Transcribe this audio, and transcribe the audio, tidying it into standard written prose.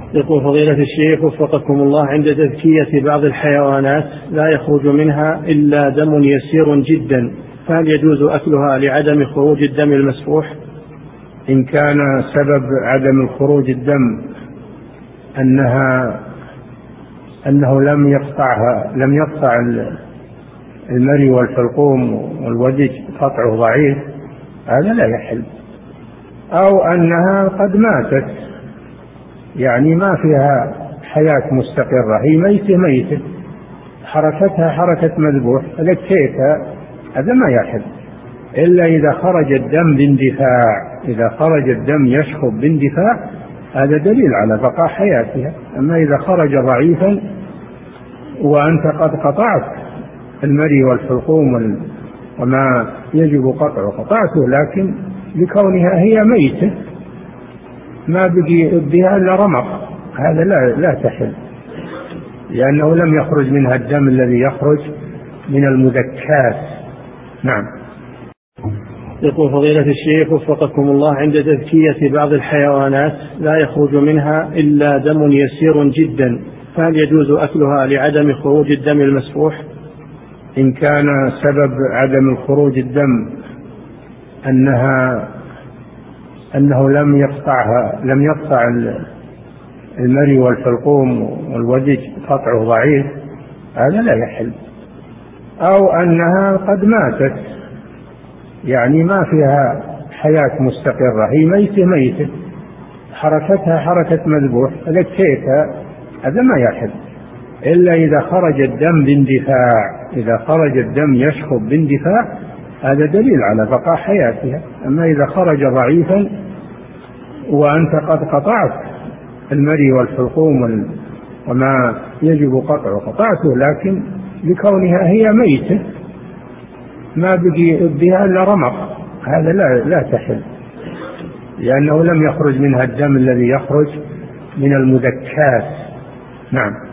يقول فضيلة الشيخ وفقكم الله، عند تذكية بعض الحيوانات لا يخرج منها إلا دم يسير جدا، فهل يجوز أكلها لعدم خروج الدم المسفوح؟ إن كان سبب عدم خروج الدم أنه لم يقطع المري والحلقوم والودج، قطعه ضعيف، هذا لا يحل. أو أنها قد ماتت، يعني ما فيها حياة مستقرة، هي ميتة حركتها حركة مذبوح، فلكيتها، هذا ما يحل إلا إذا خرج الدم باندفاع. إذا خرج الدم يشخب باندفاع هذا دليل على بقاء حياتها. أما إذا خرج ضعيفا وأنت قد قطعت المري والحلقوم وما يجب قطعه قطعته، لكن لكونها هي ميتة ما بقي بها إلا رمق، هذا لا تحل، لأنه لم يخرج منها الدم الذي يخرج من المذكات. نعم. يقول فضيلة الشيخ وفقكم الله، عند تذكية بعض الحيوانات لا يخرج منها إلا دم يسير جدا، فهل يجوز أكلها لعدم خروج الدم المسفوح؟ إن كان سبب عدم خروج الدم أنه لم يقطع المري والحلقوم والودج، قطعه ضعيف، هذا لا يحل. أو أنها قد ماتت، يعني ما فيها حياة مستقرة، هي ميتة حركتها حركة مذبوح، فلكيتها، هذا ما يحل إلا إذا خرج الدم باندفاع. إذا خرج الدم يشخب باندفاع هذا دليل على بقاء حياتها. أما إذا خرج ضعيفا وأنت قد قطعت المري والحلقوم وما يجب قطعه قطعته، لكن لكونها هي ميتة ما بقي بها إلا رمق، هذا لا تحل، لأنه لم يخرج منها الدم الذي يخرج من المذكات. نعم.